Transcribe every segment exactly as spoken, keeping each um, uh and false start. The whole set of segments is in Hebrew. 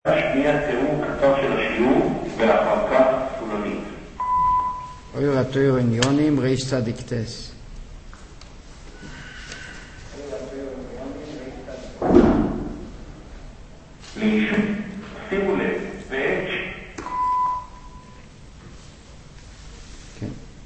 השנייה תיאור קצר של השיעור ואחר כך סולנית. אויר התויר עניונים ריש צדיק טס. שימו לב, בעת כן.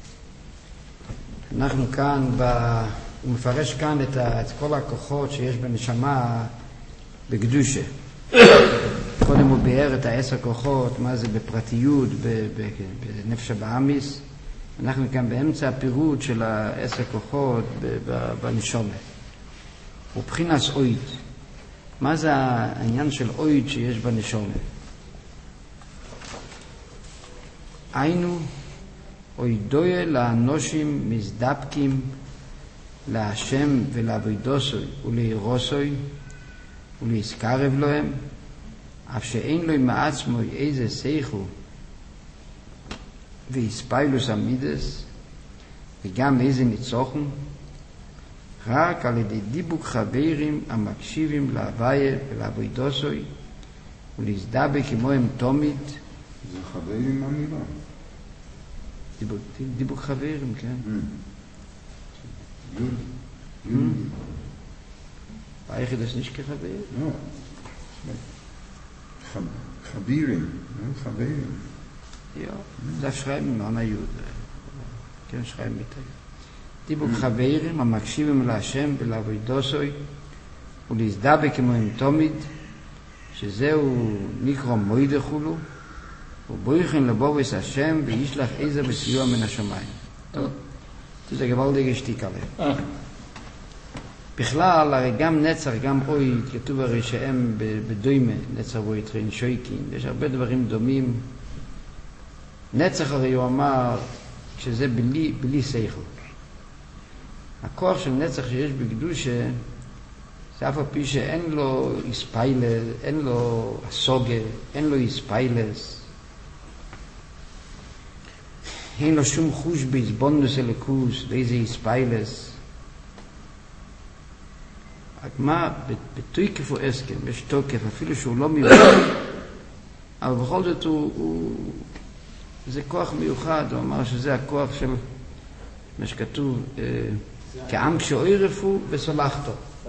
אנחנו כאן, ב... הוא מפרש כאן את, ה... את כל הכוחות שיש בנשמה בקדושה. קודם הוא ביאר את העשר כוחות, מה זה בפרטיות, בנפש הבאמיס. אנחנו כאן באמצע הפירוט של העשר כוחות בנשומה. הוא בחינס אויד. מה זה העניין של אויד שיש בנשומה? היינו אוידויה לאנושים מזדבקים להשם ולעבודוסוי ולעירוסוי ולהזכרב להם, אף שאין לו מעצמו איזה סייכו ואיספיילוס עמידס וגם איזה ניצוחן, רק על ידי דיבוק חברים המקשיבים להוויה ולעבודוסוי ולהזדבק כמוהם תומית. זה חברים אמירה. דיבוק, דיבוק חברים, כן. יוד, יוד. היחיד יש נשכי חברים? לא. חבירים, חברים. Ja, das schreiben wir an der Jude. כן, schreiben mit der דיבוק חברים המקשיבים להשם ולעבודוסוי ולהזדבק כמוהם תומית, שזהו נקרא מוידה חולו, ובויכן לבובס השם וישלח עזר בסיוע מן השמיים. טוב, זה גבלדיגה שתיק עליהם. בכלל, הרי גם נצח, גם אוי, כתוב הרי שהם בדוימה, נצח ואיתרין שויקין, יש הרבה דברים דומים. נצח הרי הוא אמר, שזה בלי, בלי שכל. הכוח של נצח שיש בקדושה, זה אף על פי שאין לו איספיילס, אין לו הסוגה, אין לו איספיילס, אין לו שום חוש בהסבונדוס אלוקוס, לאיזה איספיילס. מה, בתוקף הוא הסכם, יש תוקף, אפילו שהוא לא מיוחד, אבל בכל זאת הוא, הוא, זה כוח מיוחד, הוא אמר שזה הכוח של מה שכתוב, אה, כעם כשאוירפו וסולחתו.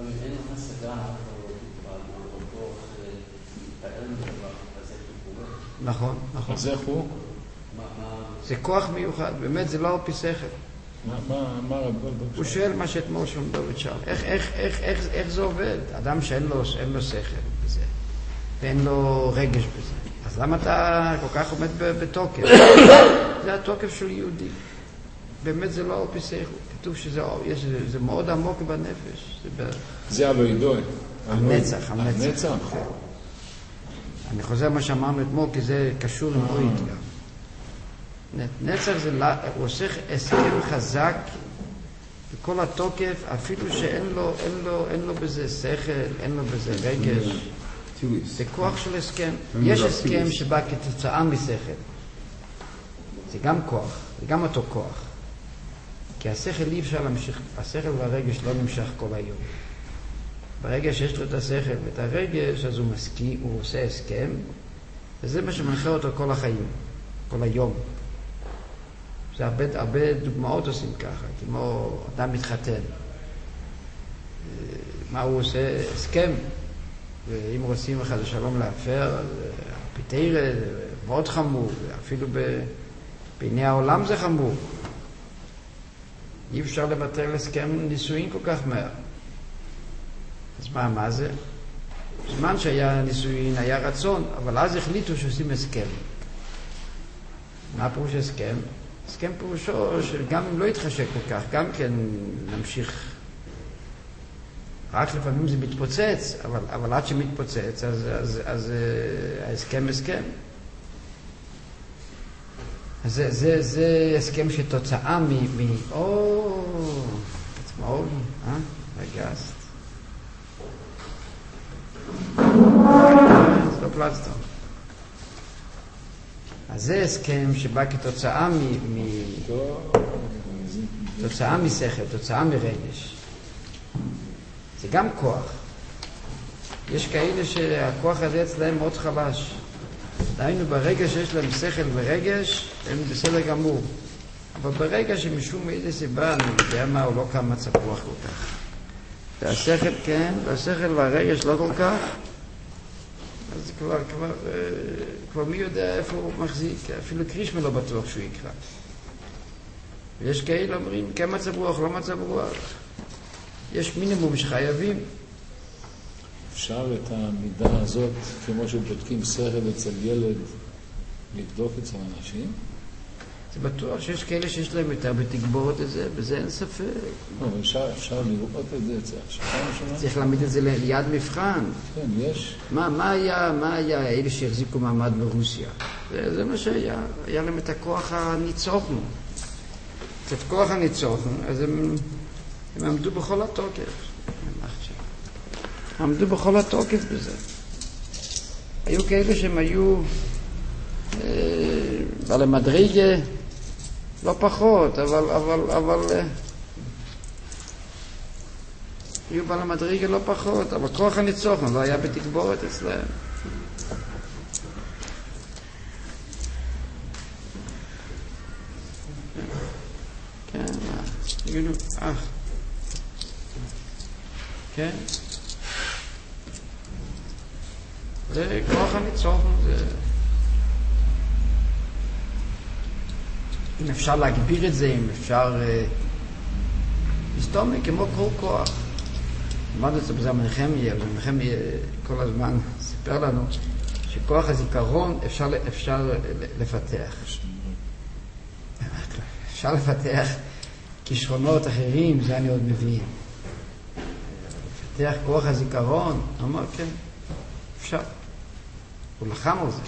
נכון, נכון. אז איך הוא? זה כוח מיוחד, באמת זה לא על פי שכל. מה רב גולדברג? הוא שואל מה שאתמול שלום דוד שאל, איך, איך, איך, איך, איך זה עובד? אדם שאין לו, אין לו שכל בזה, ואין לו רגש בזה, אז למה אתה כל כך עומד בתוקף? זה התוקף של יהודי. באמת זה לא על פי שכל. כתוב שזה יש, זה מאוד עמוק בנפש. זה, ב... זה הלוידוי. הנצח, הנצח. הנצח. אני חוזר מה שאמרנו אתמול, כי זה קשור עם אוהית גם. נצח זה, הוא עושה הסכם חזק בכל התוקף, אפילו שאין לו, אין לו, אין לו בזה שכל, אין לו בזה רגש. זה כוח של הסכם. יש הסכם שבא כתוצאה משכל. זה גם כוח, זה גם אותו כוח. כי השכל אי אפשר להמשיך, השכל והרגש לא נמשך כל היום. ברגע שיש לו את השכל ואת הרגש, אז הוא מסכים, הוא עושה הסכם, וזה מה שמנחה אותו כל החיים, כל היום. זה הרבה, הרבה דוגמאות עושים ככה, כמו אדם מתחתן. מה הוא עושה? הסכם. ואם רוצים אחד השלום להפר, אז פיתירה, מאוד חמור, אפילו בעיני העולם זה חמור. אי אפשר לבטל הסכם נישואין כל כך מהר. אז מה, מה זה? בזמן שהיה נישואין היה רצון, אבל אז החליטו שעושים הסכם. מה פירוש הסכם? הסכם פירושו שגם אם לא יתחשק כל כך, גם כן נמשיך. רק לפעמים זה מתפוצץ, אבל, אבל עד שמתפוצץ, אז, אז, אז, אז ההסכם הסכם. אז זה, זה, זה הסכם שתוצאה מ... מ... או... עצמאות, אה? רגסט. זה לא פלסטר. אז זה הסכם שבא כתוצאה מ... מ... תוצאה משכל, תוצאה מרגש. זה גם כוח. יש כאלה שהכוח הזה אצלהם מאוד חלש. דהיינו, ברגע שיש להם שכל ורגש, הם בסדר גמור. אבל ברגע שמשום איזה סיבה, אני יודע מה, הוא לא קם מצב רוח כל כך. והשכל, כן, והשכל והרגש לא כל כך, אז כבר, כבר, כבר מי יודע איפה הוא מחזיק, אפילו קרישמה לא בטוח שהוא יקרא. ויש כאלה אומרים, כן מצב רוח, לא מצב רוח. יש מינימום שחייבים. אפשר את המידה הזאת, כמו שבודקים שכל אצל ילד, לבדוק אצל אנשים? זה בטוח שיש כאלה שיש להם יותר בתגבורת את זה, בזה אין ספק. לא, אפשר, אפשר לראות את זה אצל השכן. צריך להעמיד את זה ליד מבחן. כן, יש. מה, מה היה, מה היה אלה שהחזיקו מעמד ברוסיה? זה, זה מה שהיה. היה להם את הכוח הניצוחנו. את כוח הניצוחנו, אז הם, הם עמדו בכל התוקף. עמדו בכל התוקף בזה. היו כאלה שהם היו אה, על המדרגה לא פחות, אבל, אבל, אבל אה, היו בעל המדרגה לא פחות, אבל כוח הניצוחנו לא היה בתגבורת אצלהם. כן, תגידו, אך. כן. זה כוח הניצוחנו, זה... אם אפשר להגביר את זה, אם אפשר... מסתום כמו כל כוח. אמרנו את זה בזה מנחמיה, ומנחמיה כל הזמן סיפר לנו שכוח הזיכרון אפשר, אפשר לפתח. אפשר לפתח כישרונות אחרים, זה אני עוד מבין. לפתח כוח הזיכרון, אמר כן, אפשר. הוא לחם על זה.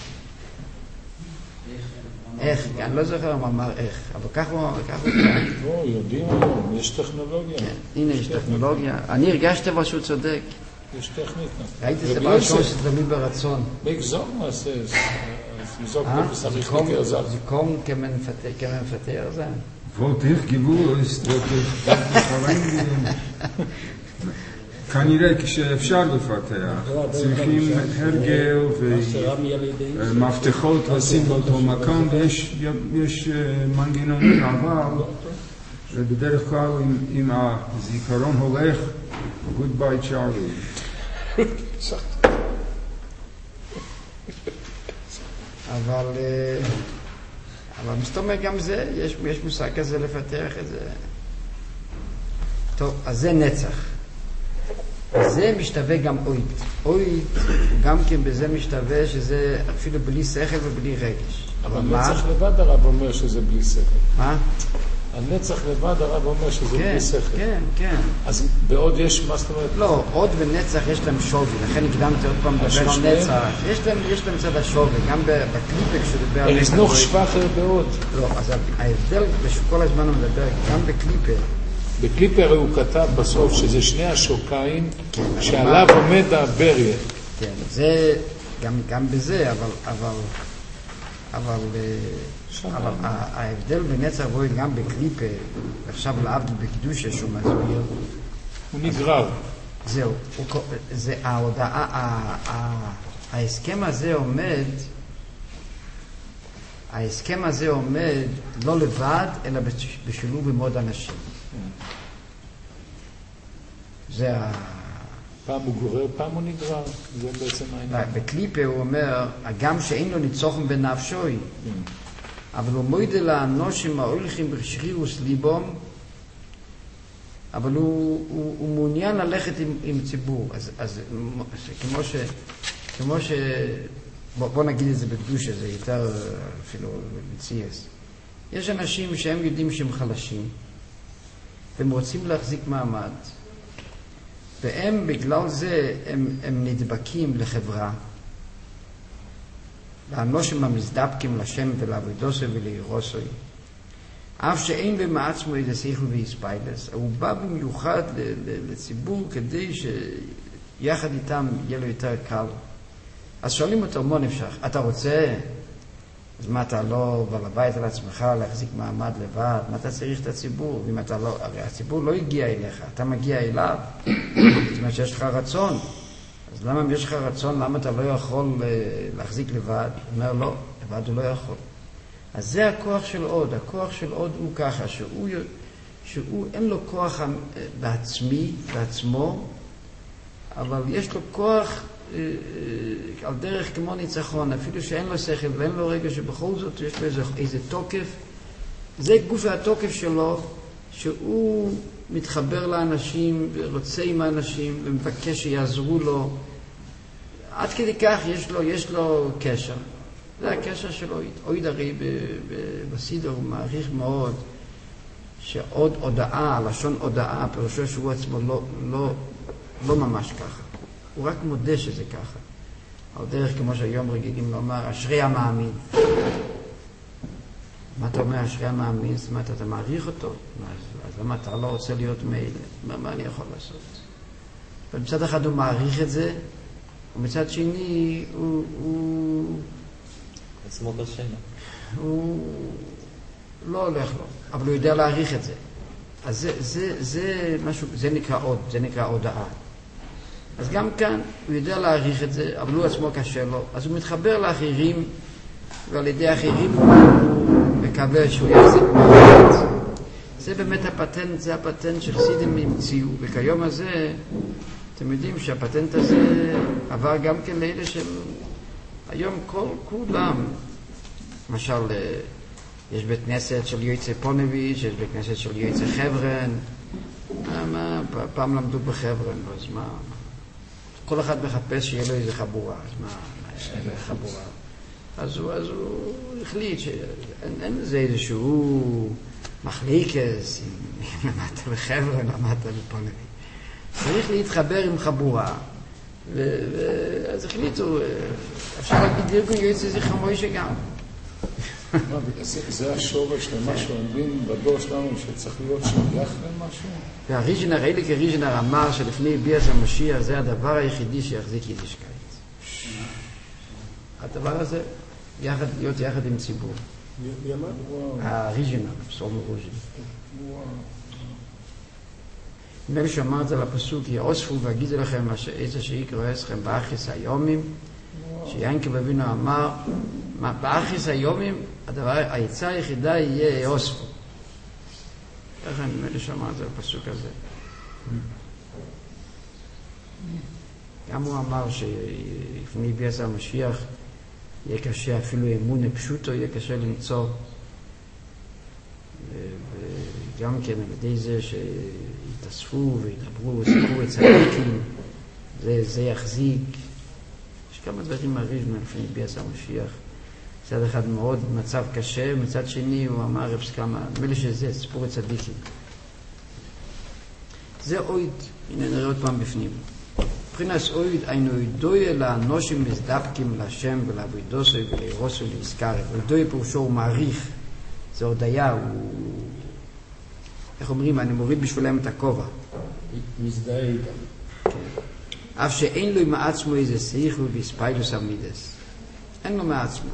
איך? אני לא זוכר מה אמר איך, אבל כך הוא... לא, יודעים היום, יש טכנולוגיה. הנה, יש טכנולוגיה. אני הרגשתי אבל שהוא צודק. יש טכניקה. ראיתי זה בראשון שזה תמיד ברצון. בגזור מעשה, אז יזוק בסריך זה לקרזל. קום כמנפטר זה? Wollt ich gewusst, dass כנראה כשאפשר לפתח, צריכים הרגל ומפתחות לשים באותו מקום, ויש מנגנונים, אבל בדרך כלל אם הזיכרון הולך, goodbye Charlie. אבל אבל מסתובב גם זה, יש, יש מושג כזה לפתח את זה. טוב, אז זה נצח. זה משתווה גם אויט. אויט, גם כן בזה משתווה שזה אפילו בלי שכל ובלי רגש. אבל נצח לבד הרב אומר שזה בלי שכל. מה? הנצח לבד הרב אומר שזה כן, בלי שכל. כן, כן. אז בעוד יש, מה זאת אומרת? לא, עוד ונצח יש להם שווי, לכן הקדמתי עוד פעם לדבר על נצח. יש להם, יש להם צד השווי, גם בקליפה כשדבר על נצח. נוך שווחר בעוד. לא, אז ההבדל, כל הזמן הוא מדבר, גם בקליפה. בקליפר הוא כתב בסוף שזה שני השוקיים שעליו עומד הבריה. כן, זה, גם, גם בזה, אבל, אבל, אבל, אבל ההבדל בנצח רואה גם בקליפר, עכשיו לעבד בקדושה שהוא מסביר. הוא נגרר. זהו, זה ההודעה, ההסכם הזה עומד, ההסכם הזה עומד לא לבד, אלא בשילוב עם עוד אנשים. זה ה... פעם הוא גורר, פעם הוא נגרר. זה בעצם העניין. בקליפה הוא אומר, הגם שאין לו ניצוחם בנפשוי, אבל הוא מוידה לאנושים ההולכים בשרירוס ליבום, אבל הוא, הוא, הוא מעוניין ללכת עם, עם ציבור. אז, אז כמו ש... כמו ש... בוא, בוא נגיד את זה בקדושה, זה יותר אפילו מציאס. יש אנשים שהם יודעים שהם חלשים, והם רוצים להחזיק מעמד, והם בגלל זה הם, הם נדבקים לחברה, לאנושים המזדבקים לשם ולעבודוסו ולעירוסו, אף שאין במעצמו איזה שכל ויספיילס, הוא בא במיוחד לציבור כדי שיחד איתם יהיה לו יותר קל. אז שואלים אותו, מה נפשך? אתה רוצה? אז מה אתה לא בעל הבית על עצמך להחזיק מעמד לבד? מה אתה צריך את הציבור? ואם אתה לא, הרי הציבור לא הגיע אליך, אתה מגיע אליו. זאת אומרת שיש לך רצון. אז למה אם יש לך רצון, למה אתה לא יכול להחזיק לבד? הוא אומר לא, לבד הוא לא יכול. אז זה הכוח של עוד, הכוח של עוד הוא ככה, שהוא, שהוא אין לו כוח בעצמי, בעצמו, אבל יש לו כוח על דרך כמו ניצחון, אפילו שאין לו שכל ואין לו רגע, שבכל זאת יש לו איזה, איזה תוקף. זה גוף התוקף שלו, שהוא מתחבר לאנשים ורוצה עם האנשים ומבקש שיעזרו לו. עד כדי כך יש לו, יש לו קשר. זה הקשר של אויד. אויד הרי בסידור הוא מעריך מאוד שעוד הודעה, לשון הודעה, פירושו שהוא עצמו לא, לא, לא ממש ככה. הוא רק מודה שזה ככה. על דרך כמו שהיום רגילים לומר, אשרי המאמין. מה אתה אומר, אשרי המאמין? זאת אומרת, אתה מעריך אותו. אז למה אתה לא רוצה להיות מילא? מה, מה אני יכול לעשות? ומצד אחד הוא מעריך את זה, ומצד שני הוא... הוא עצמו קשה. הוא לא הולך לו, אבל הוא יודע להעריך את זה. אז זה, זה, זה משהו, זה נקרא עוד, זה נקרא הודעה. אז גם כאן הוא יודע להעריך את זה, אבל הוא עצמו קשה לו. אז הוא מתחבר לאחרים, ועל ידי אחרים הוא מקווה שהוא יחזיק מעט. זה באמת הפטנט, זה הפטנט של סידים המציאו. וכיום הזה, אתם יודעים שהפטנט הזה עבר גם כן לאלה של... היום כל, כולם, למשל, יש בית כנסת של יועצי פונביץ', יש בית כנסת של יועצי חבר'ן. מה, מה, פעם למדו בחבר'ן, אז מה... כל אחד מחפש שיהיה לו איזה חבורה, אז מה, איזה חבורה? אז הוא, אז הוא החליט שאין אין לזה איזשהו מחליקס, אם למדת בחבר'ן, למדת בפונביץ'. צריך להתחבר עם חבורה. ואז החליטו, אפשר להגיד ארגון יועצי זכר מוישה גם. זה השורש למה שאומרים בדור שלנו שצריך להיות שייך למשהו? והריז'נר, אלה כריז'נר אמר שלפני ביאס המשיח זה הדבר היחידי שיחזיק יידישקייט. הדבר הזה, יחד, להיות יחד עם ציבור. מי אמר? הריז'נר, פסום רוז'ין. נדמה לי שאמר את זה לפסוק, יאוספו והגידו לכם איזה שיקראו אסכם באחיס היומים, שיינקב אבינו אמר, באחיס היומים, הדבר, העצה היחידה יהיה יאוספו. איך נדמה לי שאמר את זה לפסוק הזה. גם הוא אמר שלפני ביאס המשיח יהיה קשה, אפילו אמונה פשוטו יהיה קשה למצוא. וגם כן על ידי זה שיתאספו וידברו, סיפרו את צדיקים, זה, זה יחזיק. יש כמה דברים מראים לפני ביאס המשיח. מצד אחד מאוד מצב קשה, מצד שני הוא אמר רב סקמה, נדמה לי שזה סיפור את צדיקים. זה אויד, הנה נראה עוד פעם בפנים. מבחינת אויד, היינו אוידוי לאנושים מזדבקים להשם ולעבודוסוי ולאירוסוי להזכרת. אוידוי פירושו הוא מעריך. זה הודיה, הוא... איך אומרים? אני מוריד בשבילם את הכובע. מזדהה איתם. כן. אף שאין לו עם העצמו איזה סייכו והספיילוס המידס. אין לו מעצמו.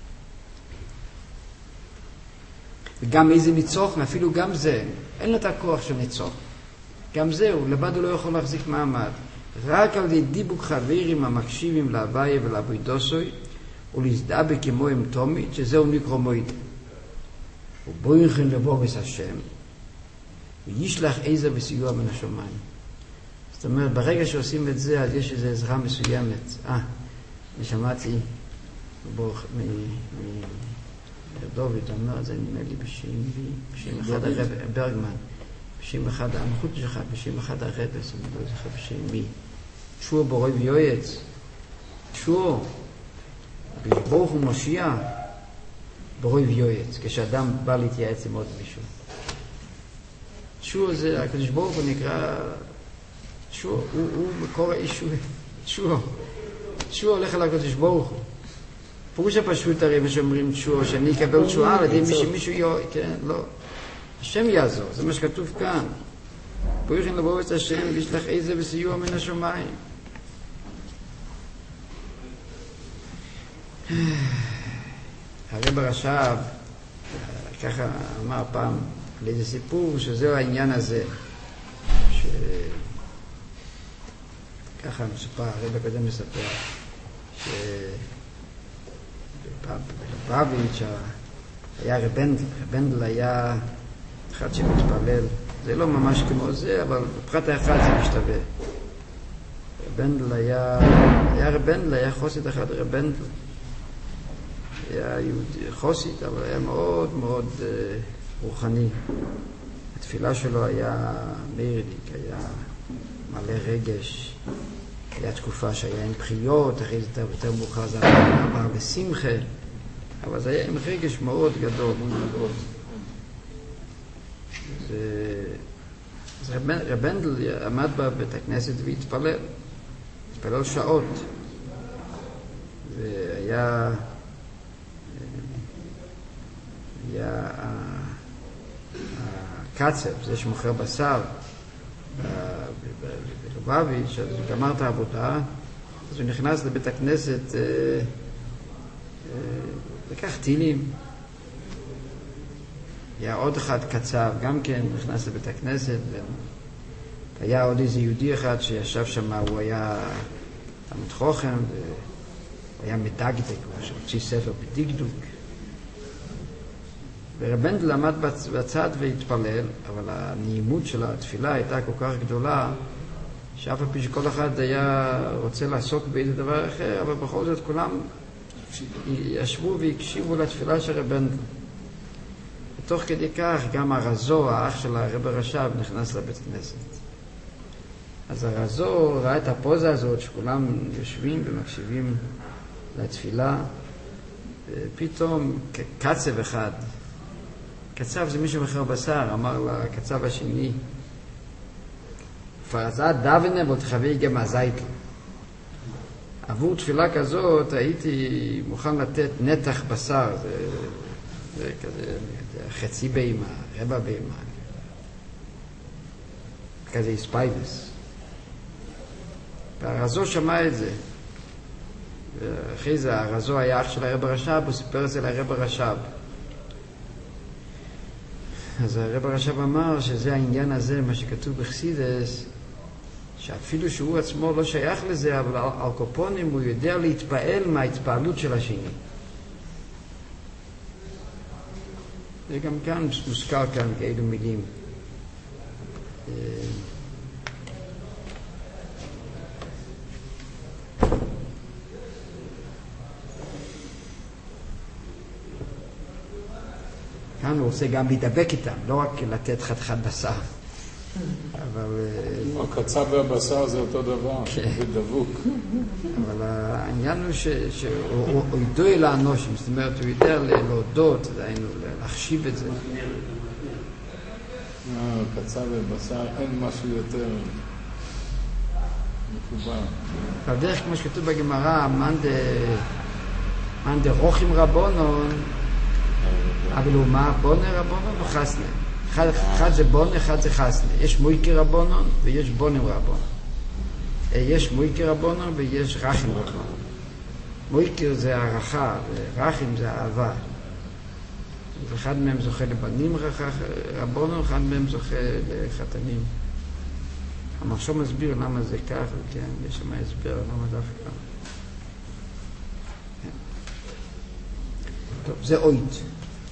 וגם איזה ניצוח, אפילו גם זה, אין לו את הכוח של ניצוח. גם זהו, לבד הוא לא יכול להחזיק מעמד. רק על ידי דיבוק חברים המקשיבים להוויה ולעבודוסוי, ולהזדהה כמו עם תומית, שזהו נקרא מועיד. ובויכן לבורס השם, וישלח עזר וסיוע מן השמיים. זאת אומרת, ברגע שעושים את זה, אז יש איזו עזרה מסוימת. אה, אני שמעתי, דוד אומר את זה, נדמה לי בשם אחד הרב ברגמן, בשם אחד המחוץ שלך, בשם אחד הרב, אני לא זוכר בשם מי. תשוע בורא ויועץ, תשוע, ברוך הוא מושיע, בורא ויועץ, כשאדם בא להתייעץ עם עוד מישהו. תשוע זה, הקדוש ברוך הוא נקרא, תשוע, הוא, הוא מקור האישו, תשוע. תשוע הולך על הקדוש ברוך הוא. פירוש הפשוט הרי שאומרים תשוע, שאני אקבל תשועה על ידי מישהו, מישהו יועץ, כן, לא. השם יעזור, זה מה שכתוב כאן. בויכן לבוא את השם וישלח עזר וסיוע מן השמיים. הרב הרש"ב ככה אמר פעם על איזה סיפור שזהו העניין הזה, ככה מסופר, הרב הקודם מספר, שבלובביץ' היה רב בנדל, רב בנדל היה אחד שמתפלל, זה לא ממש כמו זה, אבל בפרט האחד זה משתווה. רב בנדל היה, היה רב בנדל, היה חוסית אחד רב בנדל. היה יהודי חוסית, אבל היה מאוד מאוד uh, רוחני. התפילה שלו היה מיירדיק, היה מלא רגש. היה תקופה שהיה עם בחיות, אחרי זה יותר, יותר מאוחר זה עבר לשמחה, אבל זה היה עם רגש מאוד גדול. מאוד. זה... אז רב, רב בנדל עמד בבית הכנסת והתפלל. התפלל שעות. והיה... היה הקצב, זה שמוכר בשר בלובביץ', אז הוא גמר את העבודה, אז הוא נכנס לבית הכנסת, לקח טילים. היה עוד אחד קצב, גם כן נכנס לבית הכנסת, היה עוד איזה יהודי אחד שישב שם, הוא היה תלמיד חכם, הוא היה מדקדק, הוא הוציא ספר בדקדוק. ורב בנדל עמד בצד והתפלל, אבל הנעימות של התפילה הייתה כל כך גדולה, שאף על פי שכל אחד היה רוצה לעסוק באיזה דבר אחר, אבל בכל זאת כולם ישבו והקשיבו לתפילה של רב בנדל. ותוך כדי כך גם הרזו, האח של הרב הרש"ב, נכנס לבית כנסת. אז הרזו ראה את הפוזה הזאת שכולם יושבים ומקשיבים לתפילה, ופתאום קצב אחד, קצב זה מישהו מחר בשר, אמר לקצב השני, פרזת דוונה בו תחווי גם הזייטל. עבור תפילה כזאת הייתי מוכן לתת נתח בשר, זה, זה כזה, חצי בהמה, רבע בהמה, כזה איספייבס. והרזו שמע את זה. ואחרי זה הרזו היה אח של הרב הרש"ב, הוא סיפר את זה לרב הרש"ב. אז הרב הרש"ב אמר שזה העניין הזה, מה שכתוב בחסידס, שאפילו שהוא עצמו לא שייך לזה, אבל על, על קופונים הוא יודע להתפעל מההתפעלות של השני. וגם כאן מוזכר כאן כאלו מילים. כאן הוא רוצה גם להידבק איתם, לא רק לתת חתיכת בשר. אבל... הקצב והבשר זה אותו דבר, זה דבוק. אבל העניין הוא שהוא ידוע אל האנושים, זאת אומרת, הוא יודע להודות, דהיינו, להחשיב את זה. קצב ובשר, אין משהו יותר מקובל. אבל דרך כמו שכתוב בגמרא, מאן דרוכים רבונון, אבל הוא מה? בונה רבונון או חסנה? אחד, אחד זה בונה, אחד זה חסנה. יש מויקי רבונון ויש בונים רבונון. יש מויקי רבונון ויש רחים רבונון. מויקי זה הערכה ורחים זה אהבה. אחד מהם זוכה לבנים רבונון, אחד מהם זוכה לחתנים. המחשוב מסביר למה זה כך, כן, יש שם הסבר למה דווקא. טוב, זה אוית.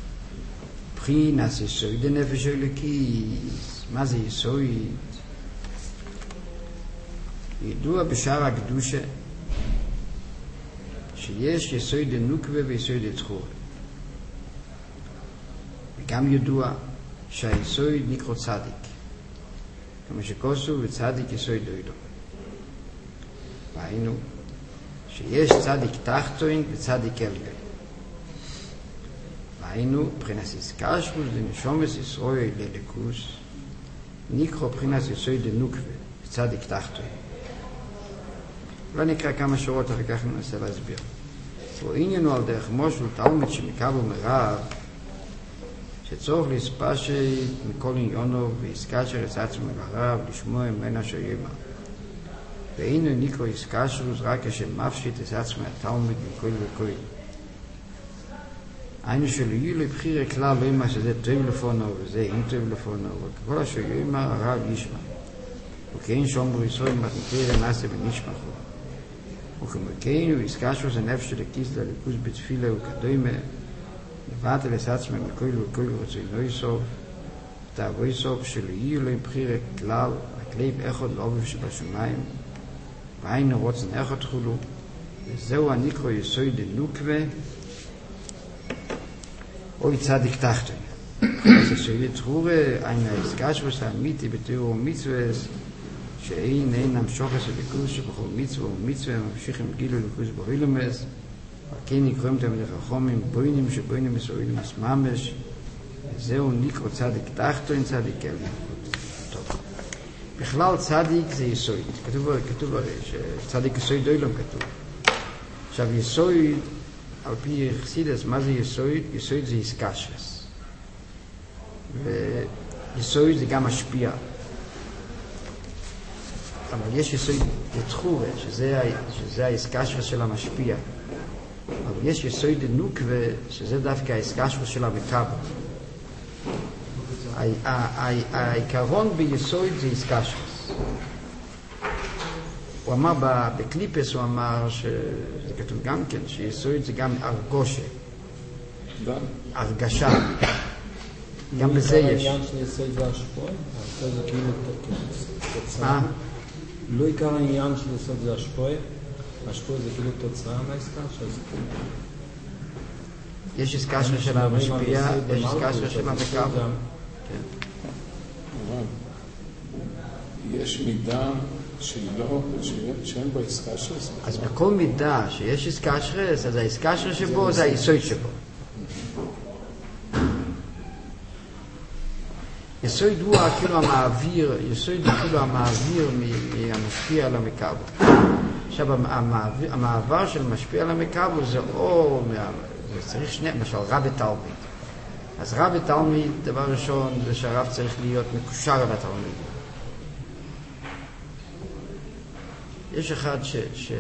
בחינס יסויד הנפש אלוקיס. מה זה יסויד? ידוע בשער הקדושה שיש יסויד הנוקבה ויסויד הצחור. וגם ידוע שהיסויד נקרא צדיק. כמו שכוסו וצדיק יסויד דוידו. והיינו שיש צדיק תחתון וצדיק עליון. היינו בחינס איסקשרוס דנשומס ישראל לליקוס נקרא בחינס יסויד הנוקבה צדיק תחתון. ונקרא כמה שורות אחר כך ננסה להסביר. ועניינו על דרך מושל תלמיד שמקבל מרב שצורך להספשי מכל עניונו ויסקשר את עצמו לרב לשמוע ממנה שיאמר. והיינו נקרא איסקשרוס רק כשמפשיט את עצמו התלמיד מכל וכל. היינו שלו יהיו לבחיר כלל לא מה שזה טוב לפונו וזה אין טוב לפונו וכל אשר יאמר הרב ישמע. וכן שומרו ישראל מתנתר נעשה ונשמחו. וכמכן הוא יזכשו זה נפש של הכיס לליכוז בתפילה וכדומה, לבט אל עצמם מכל וכל רוצה לא יסוף, תאבו יסוף שלא יהיו להם בחירה כלל, הכליב אחד לעובב שבשמיים, והיינו רוצן אחד חולו, וזהו הנקרא יסוי דנוקווה, אוי צדיק תחתן. אז יסוי תחורה, אין היזכשו האמיתי בתיאור ומצווס, שאין אין המשוחס הליכוז שבכל מצווה ומצווה ממשיכים גילו ליכוז באילומס, וכן נקראים תמיד החכמים בוינים שבוינים מסוילמס ממש, וזהו נקרא צדיק תחתון צדיק עליון. טוב. בכלל צדיק זה יסוד. כתוב, כתוב הרי שצדיק יסוד אילום כתוב. עכשיו יסוד, על פי חסידס, מה זה יסוד? יסוד זה איסקשרס. ויסוד זה גם משפיע. אבל יש יסוד לתחורה, שזה, שזה האיסקשרס של המשפיע. אבל יש יסוד דנוקווה, שזה דווקא האיסקשרס של המקבל. העיקרון ביסוד זה איסקשרס. הוא אמר בקליפס, הוא אמר, שזה כתוב גם כן, שיסוד זה גם ארגושה. הרגשה. גם בזה יש. העניין של יסוד זה השפוע? זה כאילו תוצאה. מה? לא עיקר העניין של יסוד זה השפוע? השפוע זה כאילו תוצאה מהעסקה? יש איסקשרס של המשפיע, יש איסקשרס של המקבל. יש מידה שלא, שאין בו איסקשרס? אז בכל מידה שיש איסקשרס, אז האיסקשרס שבו זה היסוד שבו. יסוד הוא כאילו המעביר, יסוד הוא כאילו המעביר מהמשפיע על המקבל. עכשיו המעבר של משפיע על המקבל זה או, זה צריך שני, למשל רב ותלמיד. אז רב ותלמיד, דבר ראשון, זה שהרב צריך להיות מקושר על התלמיד. יש אחד ש... ש...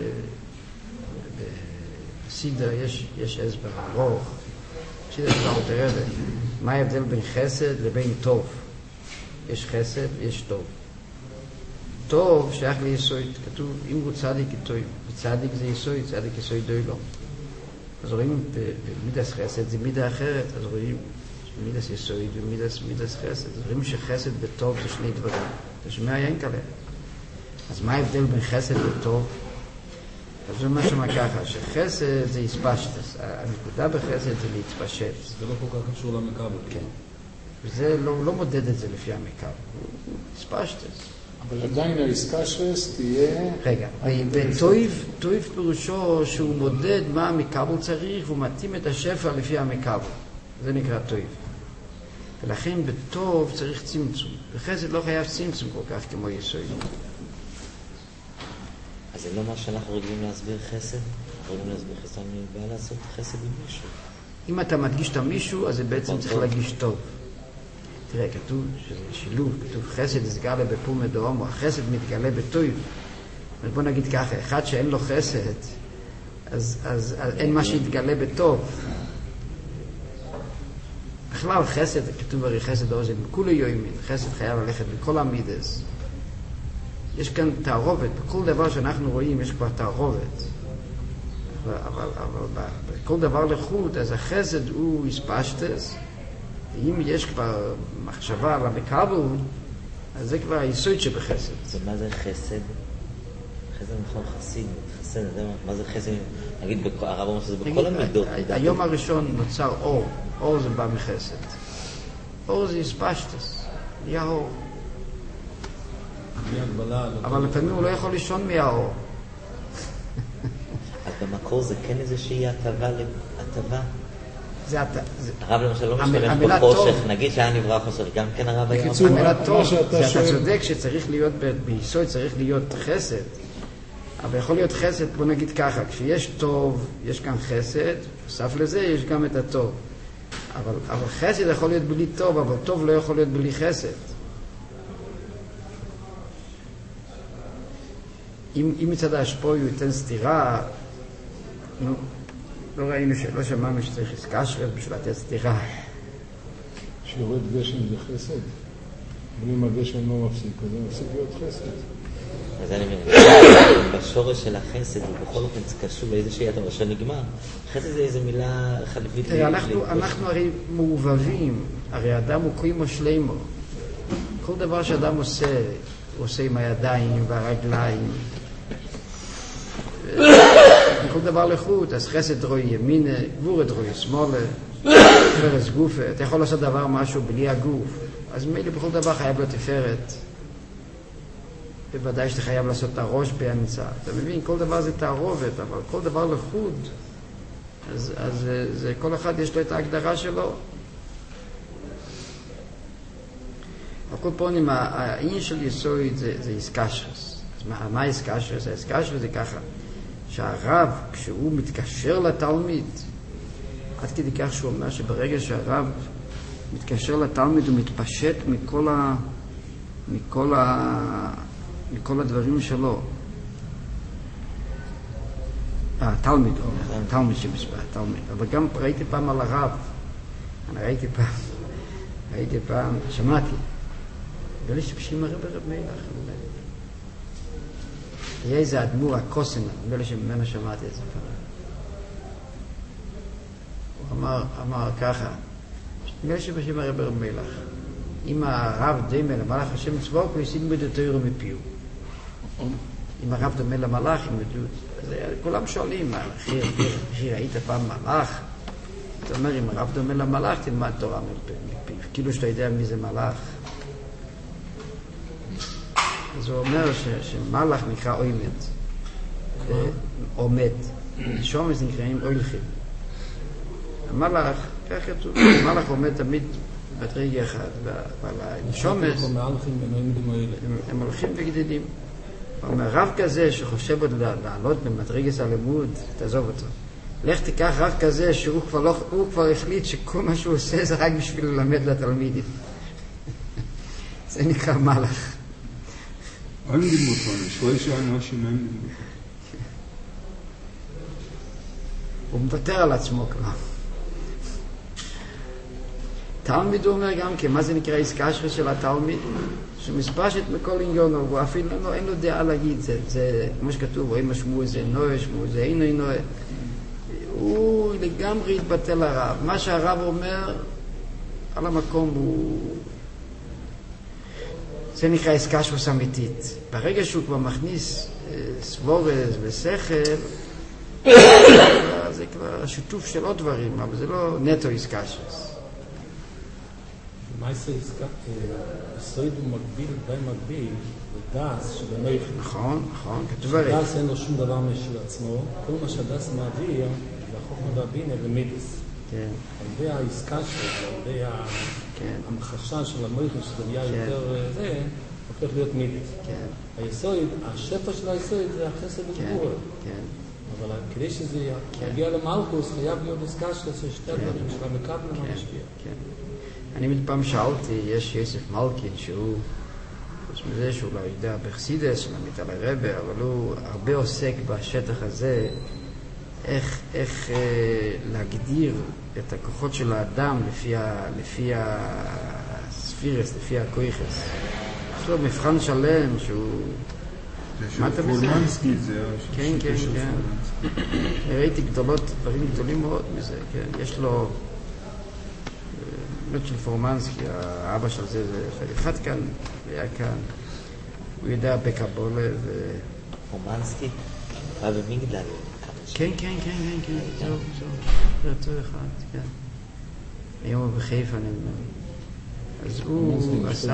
בסידר יש, יש הסבר ארוך, סידר של אלתר רבי, מה ההבדל בין חסד לבין טוב? יש חסד ויש טוב. טוב שייך ליסוד, כתוב, אם הוא צדיק טוב, וצדיק זה יסוד, צדיק יסוד דוילום. אז רואים במידס חסד זה מידה אחרת, אז רואים מידס יסוד ומידס מידס חסד, אז רואים שחסד וטוב זה שני דברים, זה שומע אין כאלה. אז מה ההבדל בין חסד וטוב? אז זה משהו מה ככה, שחסד זה יספשטס, הנקודה בחסד זה להתפשט. זה לא כל כך קשור למקבל. כן. וזה לא, לא מודד את זה לפי המקבל, יספשטס. אבל עדיין האיסקשרס תהיה... רגע, וטויב, טויב פירושו שהוא מודד מה המקבל צריך, והוא מתאים את השפע לפי המקבל. זה נקרא טויב. ולכן בטוב צריך צמצום. בחסד לא חייב צמצום כל כך כמו יסוד. אז זה לא מה שאנחנו רגילים להסביר חסד? אנחנו רגילים להסביר חסד, אני בא לעשות חסד עם מישהו. אם אתה מדגיש את המישהו, אז זה בעצם צריך להגיש טוב. תראה, כתוב שזה שילוב, כתוב חסד יסגלה בפום מדורם, או החסד מתגלה בטויב. אז בוא נגיד ככה, אחד שאין לו חסד, אז, אז, אז אין מה שיתגלה בטוב. בכלל חסד, כתוב הרי חסד אוזן, בכולי יוימין, חסד חייב ללכת בכל המידס. יש כאן תערובת, בכל דבר שאנחנו רואים יש כבר תערובת. אבל, אבל, אבל בכל דבר לחוט, אז החסד הוא יספשטס, ואם יש כבר מחשבה על המקבל, אז זה כבר היסוד שבחסד. ומה זה חסד? חסד נכון חסיד, חסד, מה זה חסד? נגיד, הרב אומר שזה בכל המידות. היום הראשון נוצר אור, אור זה בא מחסד. אור זה יספשטס, נהיה אור. אבל לפעמים הוא לא יכול לישון מהאור. אז במקור זה כן איזושהי הטבה, הטבה. זה אתה. הרב למשל לא משתמש בחושך, נגיד שהיה נברא חושך, גם כן הרב היה... בקיצור, המילה טוב, מה שאתה זה שואל... אתה צודק שצריך להיות, ביסוד צריך להיות חסד, אבל יכול להיות חסד, בוא נגיד ככה, כשיש טוב, יש כאן חסד, בסף לזה יש גם את הטוב. אבל, אבל חסד יכול להיות בלי טוב, אבל טוב לא יכול להיות בלי חסד. אם, אם מצד ההשפוע הוא ייתן סתירה, נו, לא ראינו, לא שמענו שצריך עסקה שרס בשביל לתת סתירה. שיורד גשם זה חסד? אבל אם הגשם לא מפסיק, אז זה מפסיק להיות חסד. אז אני מבין, בשורש של החסד הוא בכל אופן קשור לאיזושהי התורה שנגמר. חסד זה איזו מילה חליפית. אנחנו הרי מעובבים, הרי אדם הוא כמו שלמה. כל דבר שאדם עושה, הוא עושה עם הידיים והרגליים. כל דבר לחוט, אז חסד רואי ימינה, גבורת רואי שמאלה, תפארת גופה. אתה יכול לעשות דבר משהו בלי הגוף, אז מילא בכל דבר חייב לו תפארת. בוודאי שאתה חייב לעשות את הראש באמצע. אתה מבין, כל דבר זה תערובת, אבל כל דבר לחוד. אז, אז זה, כל אחד יש לו את ההגדרה שלו. הכל פונים, העניין של יסוד זה, זה איסקשרס. אז מה, מה איסקשרס? האיסקשרס זה ככה, שהרב, כשהוא מתקשר לתלמיד, עד כדי כך שהוא אומר שברגע שהרב מתקשר לתלמיד, הוא מתפשט מכל ה... מכל ה... מכל הדברים שלו. אה, תלמיד, תלמיד שבספר, תלמיד. אבל גם ראיתי פעם על הרב, אני ראיתי פעם, ראיתי פעם, שמעתי, בלי שבשים הרב הרב מלך, היה איזה אדמו"ר, הקוסן, בלי שממנו שמעתי את זה פעם. הוא אמר, אמר ככה, בלי שבשים הרב הרב מלך, אם הרב דומה למלאך השם צבאוק, הוא ישים את התורה מפיו. אם הרב דומה למלאך, כולם שואלים, אחי, ראית פעם מלאך? אתה אומר, אם הרב דומה למלאך, תלמד תורה מפיו. כאילו שאתה יודע מי זה מלאך. אז הוא אומר שמלאך נקרא אוימת. עומד. שומש נקראים אוילכים. המלאך, כך כתוב, המלאך עומד תמיד בדרגה אחד, אבל הנשומס הם הולכים וגדלים. אומר, רב כזה שחושב עוד לעלות במדרגת הלימוד, תעזוב אותו. לך תיקח רב כזה שהוא כבר, לא, הוא כבר החליט שכל מה שהוא עושה זה רק בשביל ללמד לתלמידים. זה נקרא מלאך. אין לימוד פעם, שואי שאנשים אין לימוד. הוא מוותר על עצמו כבר. תלמיד הוא אומר גם כן, מה זה נקרא איסקשרס של התלמיד? שהוא מספשת מכל עניון, הוא אפילו לא, אין לו דעה להגיד, זה, זה כמו שכתוב, רואים משמעו זה נועה, שמעו זה אינו אינו, הוא לגמרי התבטל לרב. מה שהרב אומר, על המקום הוא... זה נקרא איסקשרס אמיתית. ברגע שהוא כבר מכניס סבורס ושכל, זה כבר שיתוף של עוד דברים, אבל זה לא נטו איסקשרס. מה זה יסוד הוא מקביל, די מקביל, לדס שבנוי... נכון, נכון, כתוב הרי. דס אין לו שום דבר משל עצמו, כל מה שהדס מעביר, זה החוכמה והבינה ומידס. כן. על ידי העסקה שלו, על ידי המחשה של המויכה, שזה נהיה יותר זה, הופך להיות מידס. כן. היסוד, השפע של היסוד זה החסד וגבורה. כן. אבל כדי שזה יגיע למלכוס, חייב להיות עסקה של שתי הדברים, של המקבל והמשפיע. כן. אני מפעם שאלתי, יש יוסף מלכין שהוא, חוץ מזה שהוא לא יודע בחסידס, שלמית על הרבה, אבל הוא הרבה עוסק בשטח הזה, איך, איך אה, להגדיר את הכוחות של האדם לפי, ה, לפי הספירס, לפי הכויכס. יש לו מבחן שלם שהוא... זה של פורמנסקי, זה... כן, כן, כן. ראיתי גדולות, דברים גדולים מאוד מזה, כן. יש לו... באמת של פורמנסקי, האבא של זה, זה אחד כאן, היה כאן, הוא יודע בקבולה ו... פורמנסקי? היה במגדל. כן, כן, כן, כן, כן, זהו, זהו, זה אותו אחד, כן. היום הוא בחיפה, אני אומר. אז הוא עשה...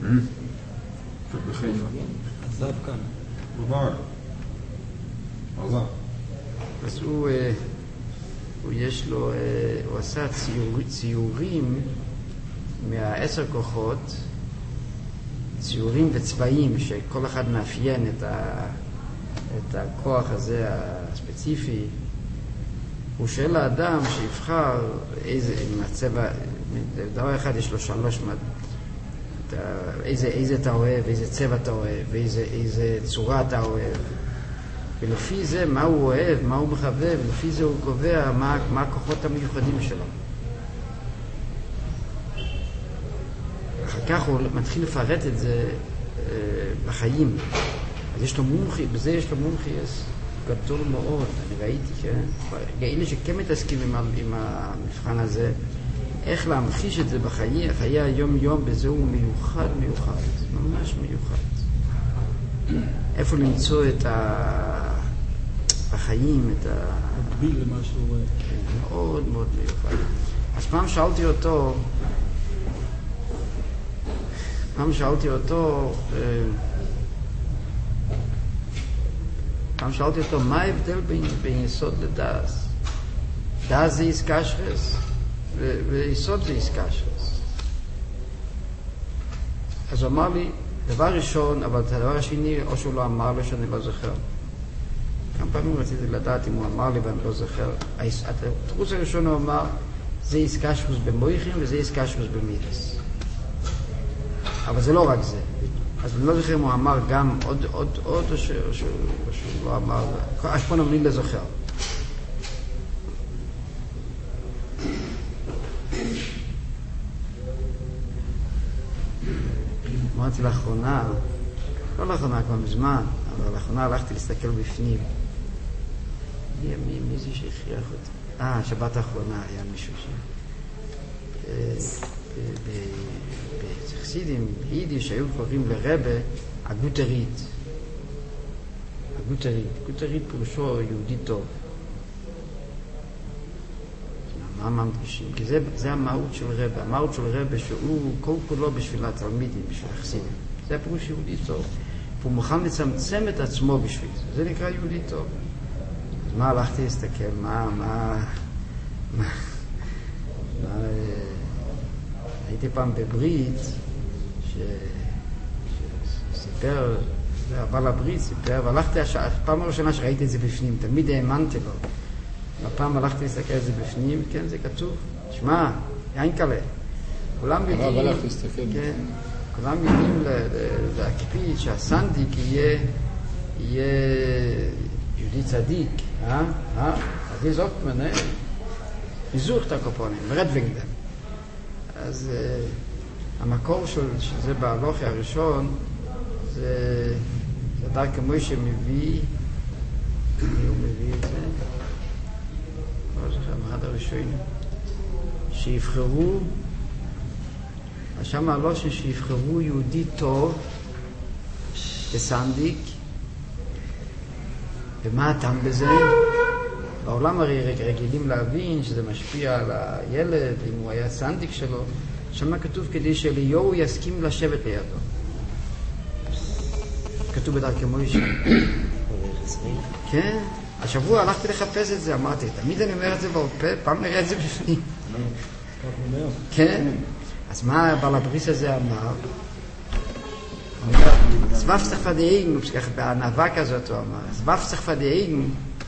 בחיפה. עזב כאן. בבר. עזב. אז הוא... הוא יש לו, הוא עשה ציור, ציורים מהעשר כוחות, ציורים וצבעים שכל אחד מאפיין את, ה, את הכוח הזה הספציפי. הוא שואל לאדם שיבחר איזה, עם הצבע, דבר אחד יש לו שלוש, איזה, איזה אתה אוהב, איזה צבע אתה אוהב, איזה, איזה צורה אתה אוהב. ולפי זה מה הוא אוהב, מה הוא מחווה, ולפי זה הוא קובע מה, מה הכוחות המיוחדים שלו. אחר כך הוא מתחיל לפרט את זה בחיים. אז יש לו מומחי, בזה יש לו מומחי גדול מאוד, אני ראיתי, כן? אלה שכן מתעסקים עם, עם המבחן הזה, איך להמחיש את זה בחיי, החיי היום-יום, בזה הוא מיוחד, מיוחד, ממש מיוחד. איפה למצוא את ה... בחיים, את ה... מקביל למה שהוא רואה. מאוד מאוד מיוחד. אז פעם שאלתי אותו, פעם שאלתי אותו, פעם שאלתי אותו, מה ההבדל בין, בין יסוד לדעס? דעס זה איסקשרס, ו- ויסוד זה איסקשרס. אז הוא אמר לי, דבר ראשון, אבל את הדבר השני, או שהוא לא אמר לי שאני לא זוכר. כמה פעמים רציתי לדעת אם הוא אמר לי ואני לא זוכר. התרוץ הראשון הוא אמר, זה איסקשרוס במויכים וזה איסקשרוס במידס. אבל זה לא רק זה. אז אני לא זוכר אם הוא אמר גם עוד, עוד, עוד, או שהוא, או שהוא, או שהוא לא אמר, אף פעם אני לא זוכר. אמרתי לאחרונה, לא לאחרונה, כבר מזמן, אבל לאחרונה הלכתי להסתכל בפנים. מי, מי, מי זה שהכריח אותי? אה, שבת האחרונה היה מישהו ש... בחסידים, ביידיש, שהיו קוראים לרבה הגוטרית. הגוטרית. גוטרית פירושו יהודי טוב. מה ממדגישים? כי זה, זה המהות של רבה. המהות של רבה שהוא כל כולו בשביל התלמידים, בשביל החסידים. זה הפירוש יהודי טוב. והוא מוכן לצמצם את עצמו בשביל זה. זה נקרא יהודי טוב. אז מה הלכתי להסתכל? מה, מה, מה, מה, הייתי פעם בברית, שסיפר, זה הבעל הברית סיפר, והלכתי, פעם הראשונה שראיתי את זה בפנים, תמיד האמנתי לו. והפעם הלכתי להסתכל את זה בפנים, כן, זה כתוב. שמע, יין קלה. כולם יודעים... הרב הלך להסתכל. כן, כולם יודעים להקפיד שהסנדיק יהיה, יהיה יהודי צדיק, אה? אה? אז יש עוד מנה, חיזוך את הקופונים, מרד וגדם. אז uh, המקור של שזה בהלוכי הראשון, זה, זה דר כמו שמביא, הוא מביא את זה, לא זוכר, המרד הראשון, שיבחרו, שם הלושן שיבחרו יהודי טוב בסנדיק, ומה הטעם בזה? בעולם הרי רגילים להבין שזה משפיע על הילד, אם הוא היה סנדיק שלו, שם כתוב כדי שאליהו יסכים לשבת לידו. כתוב בדרכי מוישה. כן, השבוע הלכתי לחפש את זה, אמרתי, תמיד אני אומר את זה בעופה, פעם נראה את זה בפנים. כן, אז מה בעל הבריס הזה אמר? סבב סחפה דאיגן, בענווה כזאת הוא אמר, סבב סחפה דאיגן,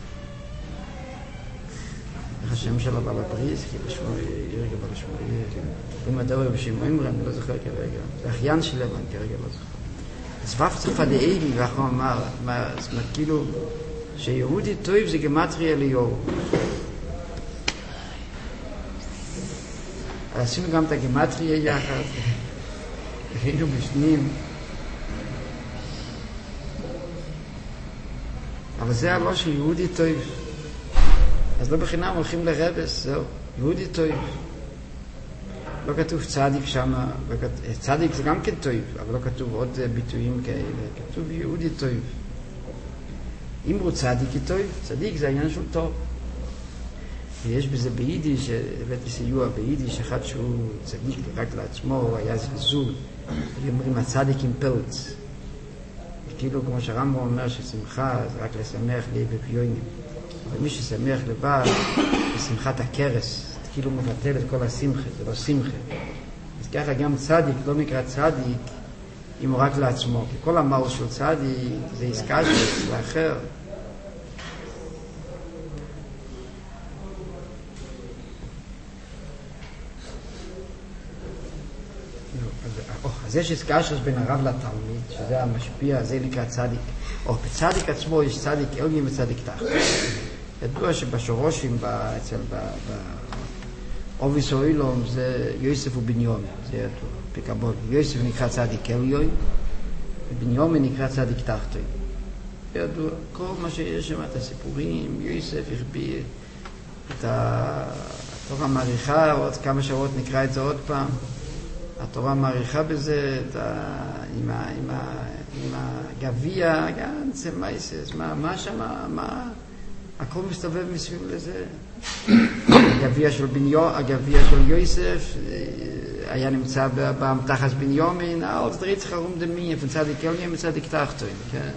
איך השם של הבעל הבריס, כי בשמו ירגע בעל שמו ירגע, הוא מדבר בשמו אמרה, אני לא זוכר כרגע, זה אחיין שלהם, אני כרגע לא זוכר. סבב סחפה דאיגן, ואחר הוא אמר, זאת אומרת, כאילו, שיהודי טוב זה גמטרי אליהו. עשינו גם את הגמטריה יחד, היינו בשנים, אבל זה הלא שיהודי טוב. אז לא בחינם הולכים לרבס, זהו, יהודי טוב. לא כתוב צדיק שם, לא כתוב, צדיק זה גם כן טוב, אבל לא כתוב עוד ביטויים כאלה, כתוב יהודי טוב. אם הוא צדיק היא טוב, צדיק זה העניין של טוב. ויש בזה ביידיש, הבאתי סיוע ביידיש, אחד שהוא צדיק רק לעצמו, הוא היה זלזול. אומרים, הצדיק עם פלץ. כאילו כמו שהרמב"ם אומר ששמחה זה רק לשמח לי בפיונים. אבל מי ששמח לבד, זה שמחת הקרס. זה כאילו מבטל את כל השמחה, זה לא שמחה. אז ככה גם צדיק לא נקרא צדיק אם הוא רק לעצמו. כי כל המהות של צדיק זה עסקה של האחר. אז יש עסקה בין הרב לתלמיד, שזה המשפיע, זה נקרא צדיק. או בצדיק עצמו יש צדיק עליון וצדיק תחתון. ידוע שבשורשים, אצל אוביס אוילום זה יוסף ובניומין, זה ידוע, בקבול. יוסף נקרא צדיק עליון, ובניומין נקרא צדיק תחתון. זה ידוע, כל מה שיש שם, את הסיפורים, יוסף החביא את התורה מעריכה, עוד כמה שעות נקרא את זה עוד פעם. התורה מעריכה בזה, את ה... עם, ה... עם, ה... עם הגביע, גם זה מייסס, מה, מה שמה, מה... הכל מסתובב מסביב לזה. הגביע של בניו, הגביע של יוסף היה נמצא באמתחת בניומין, אלס דריץ חרום דמי, von צדיק עליון מצדיק תחתון, כן.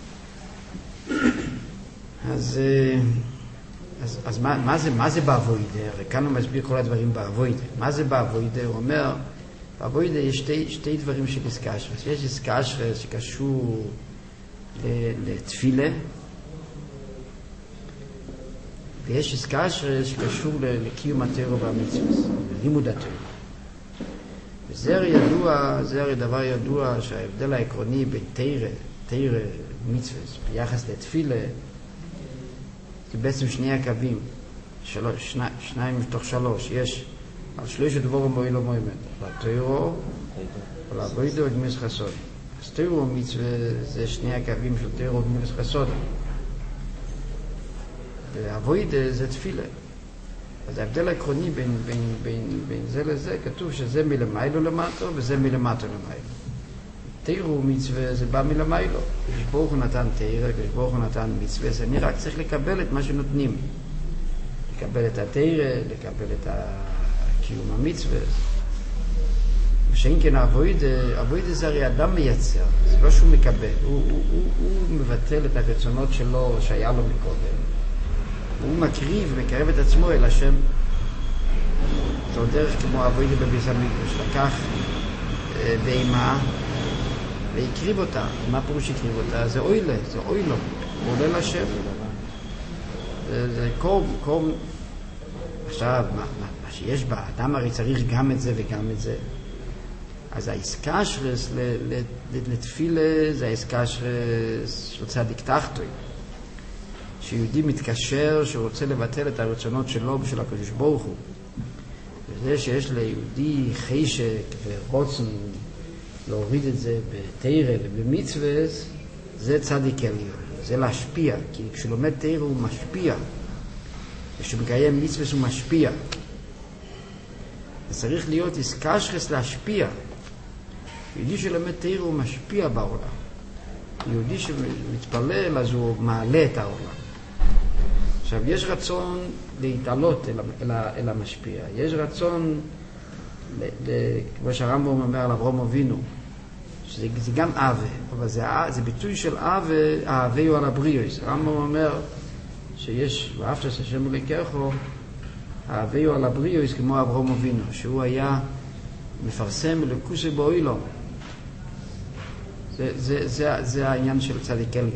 אז, אז, אז מה, מה זה, מה זה באבוידה? הרי כאן הוא מסביר כל הדברים באבוידה. מה זה באבוידה? הוא אומר, באבוידה יש שתי, שתי דברים של איסקשרס. יש איסקשרס שקשור לתפילה, ויש איסקשרס שקשור לקיום התורה והמצוות, ללימוד התורה. וזה הרי ידוע, זה הרי דבר ידוע שההבדל העקרוני בין תורה, תורה ומצוות ביחס לתפילה, זה בעצם שני הקווים, שלוש, שני, שניים מתוך שלוש. יש על שלוש דבורים מועיל ומועיל, על התורה, על העבודה וגמילות חסד. אז תורה ומצווה זה שני הקווים של תורה וגמילות חסד. והעבודה זה תפילה. אז ההבדל העקרוני בין, בין, בין, בין זה לזה, כתוב שזה מלמיילו למטו וזה מלמטו למיילו. תורה ומצווה זה בא מלמיילו. כשברוך הוא נתן תורה, כשברוך הוא נתן מצווה, אז אני רק צריך לקבל את מה שנותנים. לקבל את התורה, לקבל את קיום המצווה. ושאין כן העבודה, העבודה זה הרי אדם מייצר, זה לא שהוא מקבל. הוא, הוא, הוא, הוא מבטל את הרצונות שלו שהיה לו מקודם. הוא מקריב, מקרב את עצמו אל השם. זו דרך כמו העבודה בביס המקדש, לקח אה, בהמה והקריב אותה. מה פירוש הקריב אותה? זה אוילה, זה אוילו. הוא עולה לשם. זה, זה קום, קום. עכשיו, מה, מה, מה שיש באדם הרי צריך גם את זה וגם את זה. אז האיסקשרס לתפילה זה האיסקשרס של צדיק תחתון. שיהודי מתקשר, שרוצה לבטל את הרצונות שלו בשביל הקדוש ברוך הוא. וזה שיש ליהודי חשק ורוצן להוריד את זה בתורה ובמצווה, זה צדיק עליון. זה להשפיע, כי כשלומד תורה הוא משפיע. כשמקיים מצווה הוא משפיע. זה צריך להיות איסקשרס להשפיע. יהודי שלומד תורה הוא משפיע בעולם. יהודי שמתפלל אז הוא מעלה את העולם. עכשיו, יש רצון להתעלות אל, אל, אל המשפיע. יש רצון, ל, ל, כמו שהרמב"ם אומר על אברהם אבינו, שזה זה גם אהבה, אבל זה, זה ביטוי של אהבה, אהבה הוא על הבריאוס. הרמב"ם אומר שיש, ואהבת את השם אלוקיך, אהבה הוא על הבריאוס כמו אברהם אבינו, שהוא היה מפרסם אלוקות באילום. זה, זה, זה, זה העניין של צדיק עליון.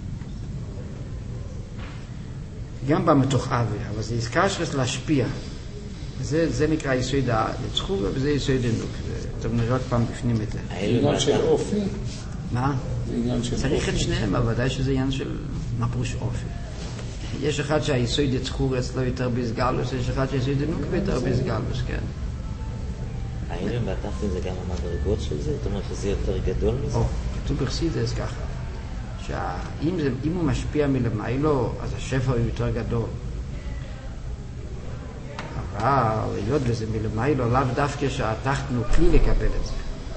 גם בא מתוך אהבה, אבל זה איסקשרס להשפיע. זה, זה נקרא יסוד הנצחוק, וזה יסוד הנוק. טוב, נראה עוד פעם בפנים את זה. עניין של אופי? מה? זה עניין של אופי. צריך את שניהם, אבל ודאי שזה עניין של מה פירוש אופי. יש אחד שהיסוד הנצחוק אצלו יותר בסגלוס, יש אחד שהיסוד הנוק יותר בסגלוס, כן. העילם והתחתון זה גם המדרגות של זה? זאת אומרת שזה יותר גדול מזה? או, כתוב בחסידות ככה. שאם זה, אם הוא משפיע מלמיילו, אז השפע הוא יותר גדול. אבל היות וזה מלמיילו, לאו דווקא שהתחתון הוא כלי לקבל את זה.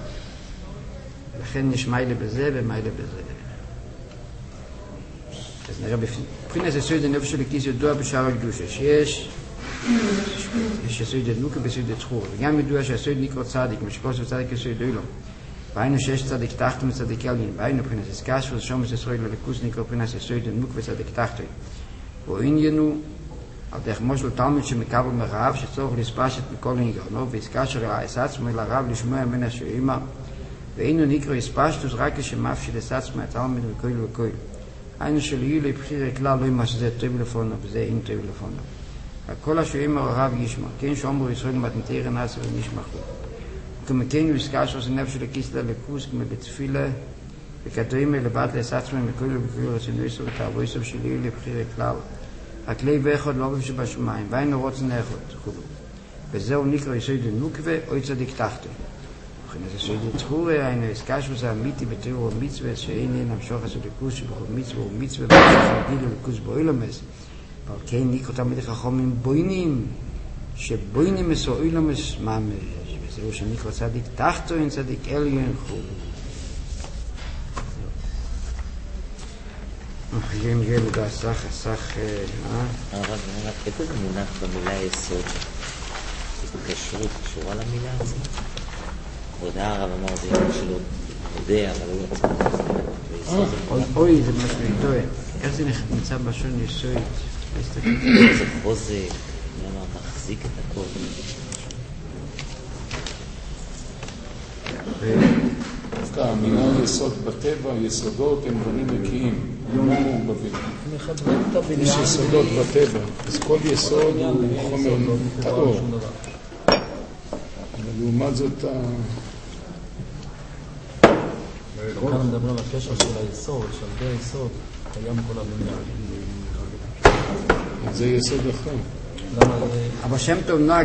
לכן יש מיילה בזה ומיילה בזה. אז נראה בפנים. מבחינת יסוד הנפש של הכיס ידוע בשער הקדושה, שיש יש יסוד הנוקה ביסוד הצחור, וגם ידוע שהיסוד נקרא צדיק, משקוס וצדיק יסוד אילום. והיינו שיש צדיק תחתון וצדיק עליון, והיינו מבחינת איסקשרס ושומס ישראל לליכוס נקרא מבחינת יסוד הנוק וצדיק תחתון. ועניינו על דרך מושל תלמיד שמקבל מרב שצורך לספשת מכל עניינו, ואיסקשר אל עצמו אל הרב לשמוע מן השאימה, ואינו נקרא איספשטוס רק כשמאפשל את עצמו התלמיד וכל וכל. היינו שליהי לבחיר כלל לא מה שזה טוב לפונו וזה אין טוב לפונו. כל השאימה הרב ישמע, כן שאומרו ישראל מתנתר נעשה ונשמחו. כמכן איסקשר זה נפש לכיס לליכוס כמו בתפילה, וכתובים לבד לעצמו מכל וכל רצינו יסו ותעבו יסו שליהי לבחיר כלל. הכלי ואחד לא בשבשמיים, והיינו רוצן אחד, חולו. וזהו נקרא יסוד נוקבה או צדיק תחתו. וכן אז יסוד תחורה היינו הסקשו זה אמיתי בתיאור המצווה שאין נמשוך את הליכוס שבכל מצווה ומצווה ושך נגיל לליכוס באוילמס. אבל כן נקרא תמיד חכמים בוינים שבוינים מסו אוילמס ממש. וזהו שנקרא צדיק תחתו אין צדיק עליון חול. אחרים גלו דעסך עסך אה? הרב, איפה זה מונח במילה יסוד? כשרות קשורה למילה עצמה? הודעה הרב אמר זה יום שלו יודע, אבל הוא יצא אוי, זה משהו טועה. איך זה נמצא בשון יסוד? זה חוזק, למה מחזיק את הכל. דווקא המילה יסוד בטבע, יסודות הם דברים נקיים, לא מעורבבים. יש יסודות בטבע, אז כל יסוד הוא חומר טהור. אבל לעומת זאת כאן מדברים על הקשר של היסוד, של די היסוד, קיים כל המילה. זה יסוד אחר. אבל שם טוב נוהג